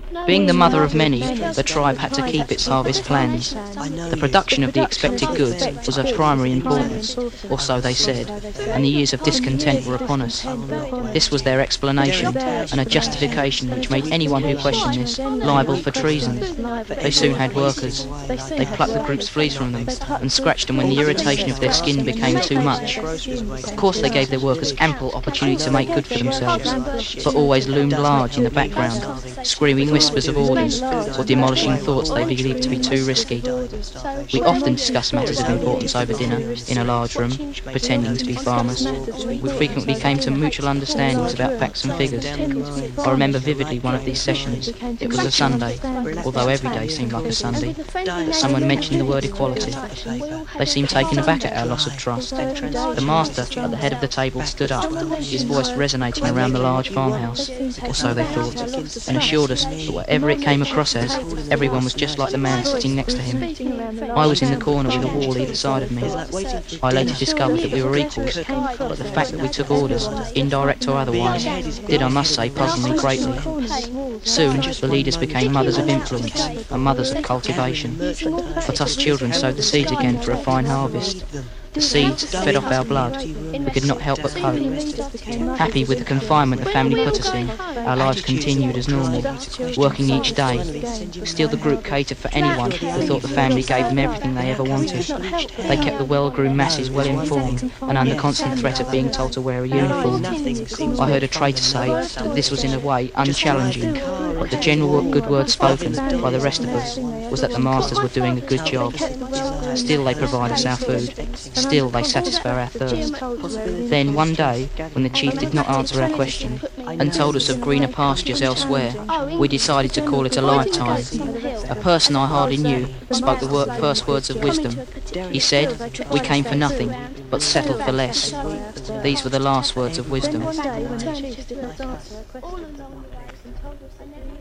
Being the mother of many, the tribe had to keep its harvest plans. The production of the expected goods was of primary importance, or so they said, and the years of discontent were upon us. This was their explanation, and a justification which made anyone who questioned this liable for treason. They soon had workers. They plucked the group's fleas from them, and scratched them when the irritation of their skin became too much. Of course they gave their workers ample opportunity to make good for themselves, but always loomed large in the background, screaming whispers of orders, or demolishing thoughts they believed to be too risky. We often discussed matters of importance over dinner, in a large room, pretending to be farmers. We frequently came to mutual understandings about facts and figures. I remember vividly one of these sessions. It was a Sunday, although every day seemed like a Sunday, that someone mentioned the word equality. They seemed taken aback at our loss of trust. The master, at the head of the table, stood up, his voice resonating around the large farmhouse, or so they thought, and assured us that whatever it came across as, everyone was just like the man sitting next to him. I was in the corner with a wall either side of me. I later discovered that we were equals, but the fact that we took orders, indirect or otherwise, did, I must say, puzzle me greatly. Soon, the leaders became mothers of influence and mothers of cultivation. But us children sowed the seeds again for a fine harvest. The seeds fed off our blood. We could not help but hope. Happy with the confinement the family put us in, our lives continued as normal, working each day. Still the group catered for anyone who thought the family gave them everything they ever wanted. They kept the well-groomed masses well informed and under constant threat of being told to wear a uniform. I heard a traitor say that this was in a way unchallenging, but the general good word spoken by the rest of us was that the masters were doing a good job. Still they provide us our food. Still they satisfy our thirst. Then one day, when the chief did not answer our question and told us of greener pastures elsewhere, we decided to call it a lifetime. A person I hardly knew spoke the first words of wisdom. He said, "We came for nothing, but settled for less." These were the last words of wisdom.